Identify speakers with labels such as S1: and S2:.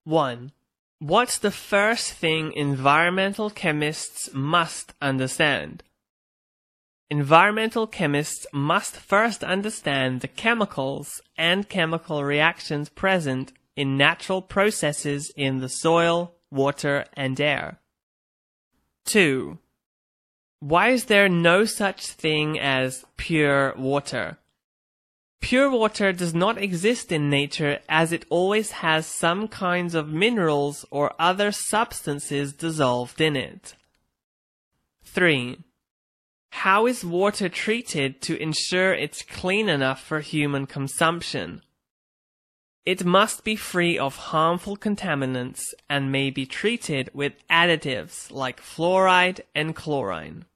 S1: 1. What's the first thing environmental chemists must understand? Environmental chemists must first understand the chemicals and chemical reactions present in natural processes in the soil, water, and air. 2. Why is there no such thing as pure water? Pure water does not exist in nature as it always has some kinds of minerals or other substances dissolved in it. 3. How is water treated to ensure it's clean enough for human consumption? It must be free of harmful contaminants and may be treated with additives like fluoride and chlorine.